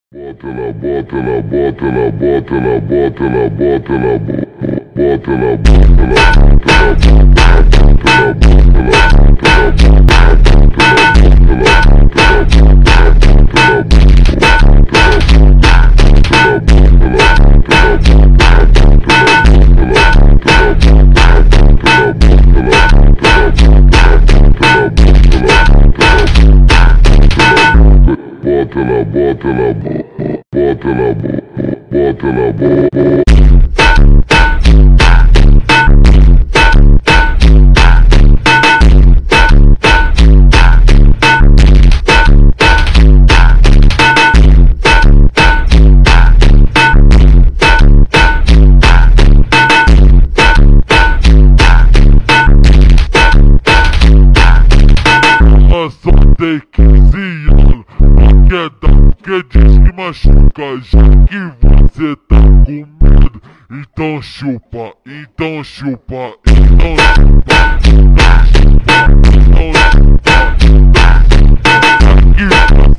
Bota na bota na bota na bota na bota na bota na bota na bota só tem 15 anos, não quer dar porque diz que machuca, já que você tá com medo. Então chupa, então chupa, então chupa, então chupa, então chupa, então chupa. Aqui